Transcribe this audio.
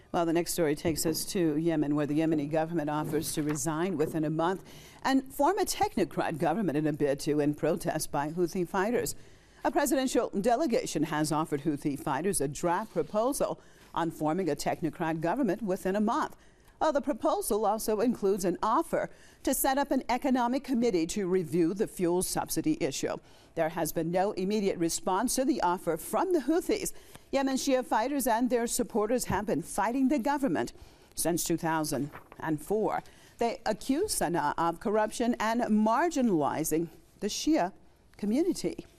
Well, the next story takes us to Yemen, where the Yemeni government offers to resign within a month and form a technocrat government in a bid to end protests by Houthi fighters. A presidential delegation has offered Houthi fighters a draft proposal on forming a technocrat government within a month. Well, the proposal also includes an offer to set up an economic committee to review the fuel subsidy issue. There has been no immediate response to the offer from the Houthis. Yemen Shia fighters and their supporters have been fighting the government since 2004. They accuse Sana'a of corruption and marginalizing the Shia community.